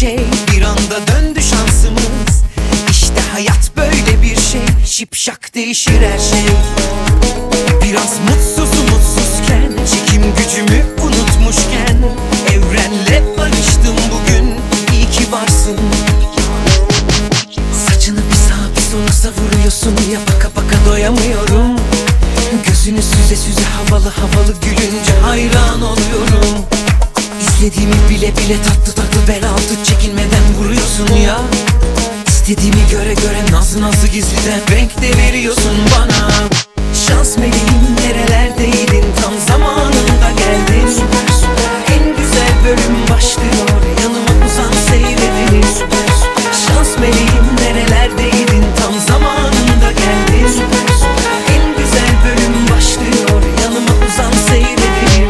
şey, bir anda döndü şansımız. İşte hayat böyle bir şey, şipşak değişir her şey. Biraz mutsuzken, çekim gücümü unutmuşken, evrenle barıştım bugün, iyi ki varsın. Saçını bir sağa bir sola savuruyorsun ya, baka baka doyamıyorum. Gözünü süze süze havalı havalı gülünce hayran oluyorum. İstediğimi bile bile tatlı tatlı bel altı çekinmeden vuruyorsun ya. İstediğimi göre göre nazlı nazlı gizliden renk de veriyorsun bana. Şans meleğim nerelerdeydin, tam zamanında geldin. En güzel bölüm başlıyor, yanıma uzan seyredelim. Şans meleğim nerelerdeydin, tam zamanında geldin. En güzel bölüm başlıyor, yanıma uzan seyredelim.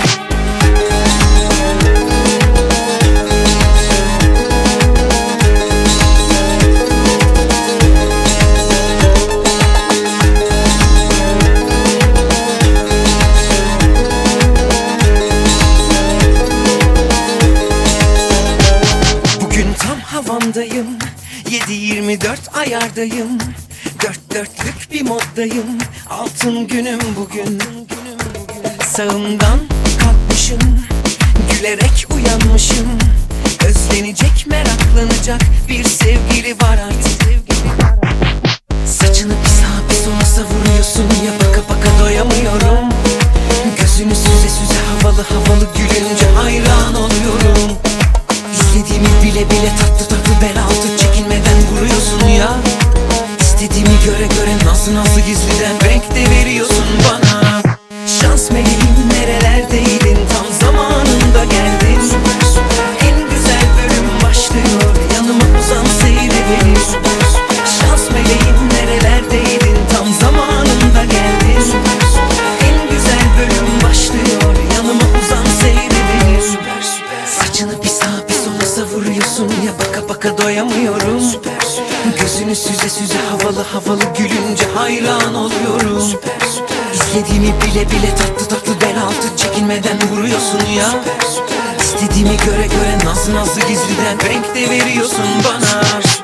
Havamdayım, 7/24 ayardayım. Dört dörtlük bir moddayım, altın günüm bugün. Sağımdan kalkmışım, gülerek uyanmışım. Özlenecek, meraklanacak bir sevgili var artık. Saçını bir sağa bir sola savuruyorsun ya, baka baka doyamıyorum. Gözünü süze süze havalı havalı gülünce hayran oluyorum. İstediğimi bile bile tatlı tatlı bel altı çekinmeden vuruyorsun ya. İstediğimi göre göre nazlı nazlı gizliden renk de veriyorsun bana. Şans meleğim nerelerdeydin, tam zamanında geldin. En güzel bölüm başlıyor, yanıma uzan seyredelim. Şans meleğim nerelerdeydin, tam zamanında geldin. En güzel bölüm başlıyor, yanıma uzan seyredelim. Saçını bir sağa bir sola savuruyorsun ya, baka baka doyamıyorum. Gözünü süze süze havalı havalı gülünce hayran oluyorum. İstediğimi bile bile tatlı tatlı bel altı çekinmeden vuruyorsun ya. İstediğimi göre göre nazlı nazlı gizliden renk de veriyorsun bana.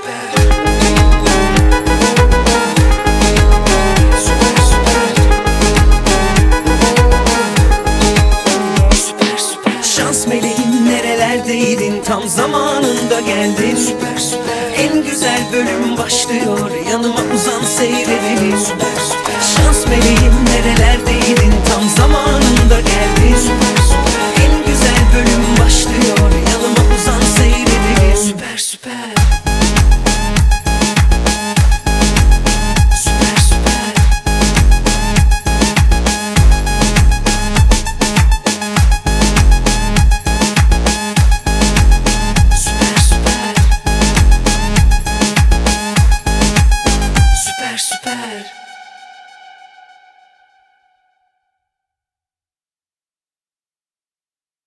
Şans meleğim nerelerdeydin, tam zamanında geldin. En güzel bölüm başlıyor, yanıma uzan seyredelim. Şans meleğim nerelerdeydin, tam zamanında geldin.